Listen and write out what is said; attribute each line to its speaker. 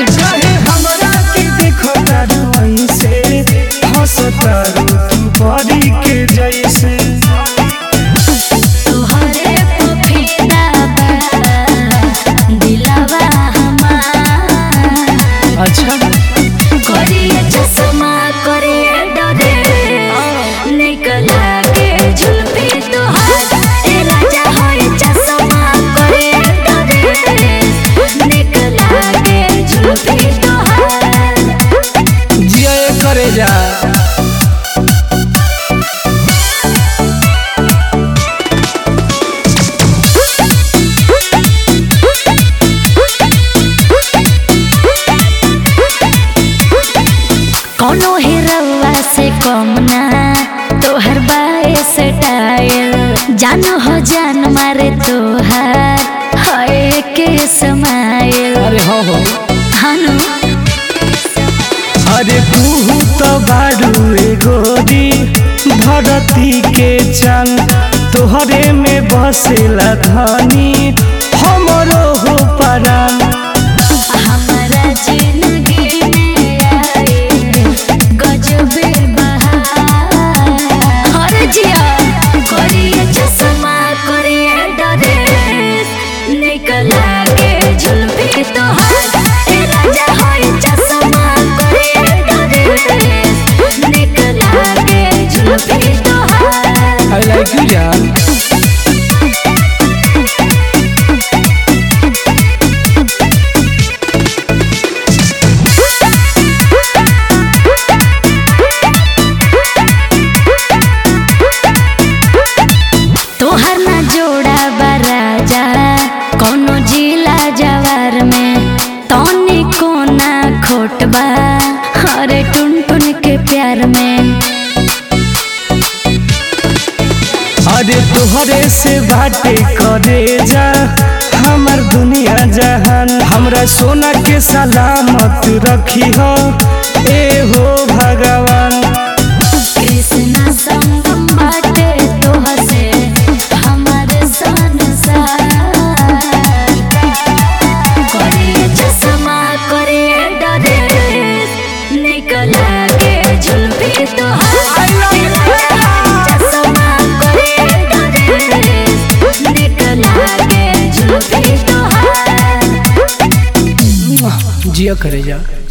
Speaker 1: चाहे हमरा के देखो तारू से हंसतारू तू परी के जैसे
Speaker 2: तोहरे पफीदा बा दिलवा हमार।
Speaker 1: अच्छा
Speaker 2: करिए चश्मा करिए डरे निकला के झुलपी तोहार ए राजा होए चश्मा करिए डरे निकला के झुलपी तोहार।
Speaker 1: जिया करे जा
Speaker 2: कौनो हिरवा से कम ना तोहर बाए स्टाइल जान हो जान मारे तोहार हाय के समाइल।
Speaker 1: अरे हो
Speaker 2: हानु
Speaker 1: अरे तू तो बारू गोरी भरती के चंद तोहरे में बसेला धनी हमरो हो परान।
Speaker 2: हमारा जिंदगी में आए गजबे बहार। हर जिया करिए चश्मा करिए डरे निकला के झुलपी तोहार ए राजा होए चश्मा करिए डरे निकला के झुलपी तोहार।
Speaker 1: आई लाइक यू जान
Speaker 2: तोहर ना जोड़ा बराजा कोनो जिला जवार में तोनी कोना खोटबा हरे टुन टुन के प्यार में।
Speaker 1: अरे तोहरे से बाटे करे जा हमर दुनिया जहान हमरा सोना के सलामत रखी हो ए हो भगवान।
Speaker 2: कृष्णा संगम बाटे तोह से हमारे संसार। करिए चश्मा करिए डरे निकला के झुलपी तोहार चश्मा करिए डरे निकला के झुलपी तोहार।
Speaker 1: जिया करे जा।